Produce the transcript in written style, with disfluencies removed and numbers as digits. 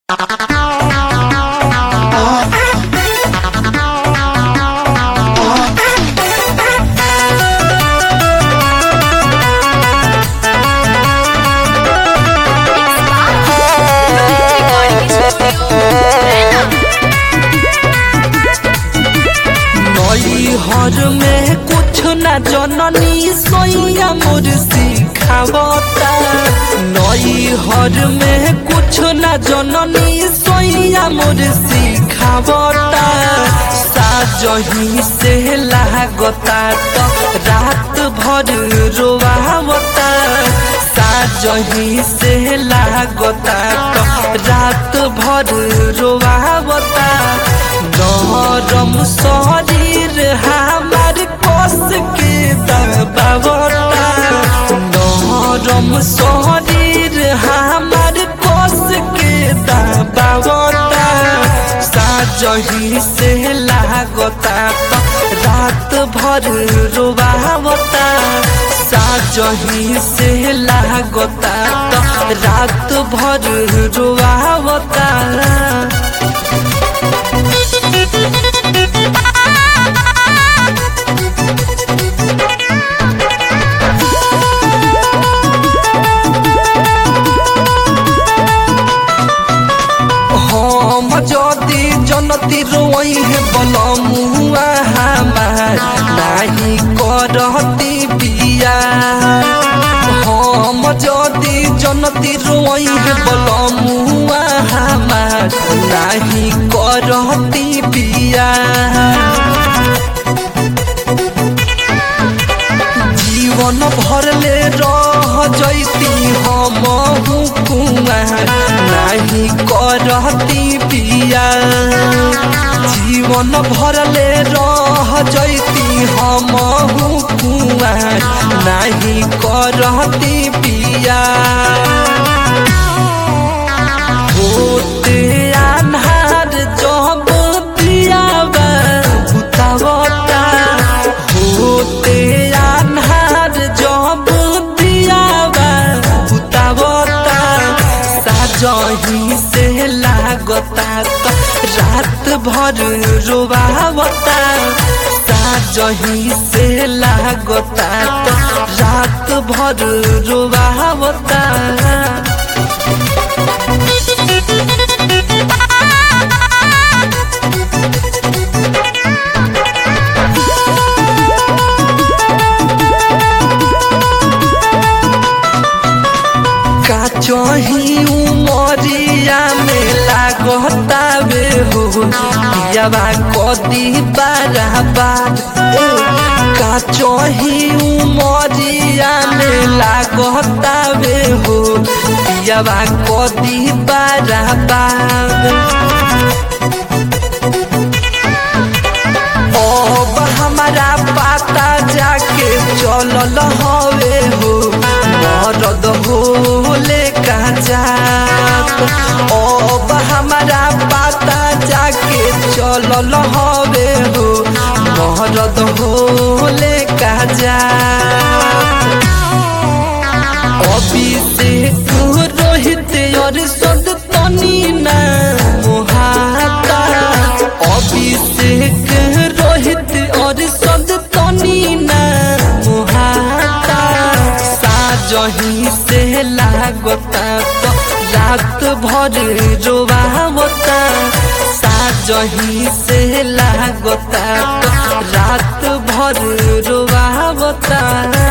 हर में कुछ न जननी सोइया मोर सिखावता नई हर में कुछ न जननी सोइया मोर सिखावता साजही से लागता तो रात भर रोवावता साजही से लागता तो रात भर रोवावता नरम शरीर हमार कस के दबावता नरम शरीर हमार कस के दबावता साजही से लागता तो रात भर रोवावता साजही से लागता तो रात भर रोवावता हम जदि जनती रोई है बलमुआ हमार नहीं करती बिया हम जदि जनती रोई है बलमुआ हमार नहीं करती बिया जीवन भर ले रह जैती हम कुआर नहीं करती बिया जीवन भर ले रह जैती हम कुआर नहीं करती बिया होते अन्हार जब दिया बुतावता होते अन्हार जब दिया बुतावता साजही से लागता तो रात भर रोवावता साजही से लागता तो रात भर रोवावता चही उमरिया में लागता बे हो पियावा कदी बराबर का चही उमरिया में लागता बे हो पियावा कदी बराबर अब हमारा पता जाके चलल हवे हो मरद हो लेका जात अब हमारा पता जाके चलल हवे हो मरद हो लेका जात अभिषेक रोहित और सद तनी ना मोहाता अभिषेक रोहित और सद तनी ना मोहाता साजही से लागता तो रात भर रोवावता साजही से लागता तो रात भर रोवावता।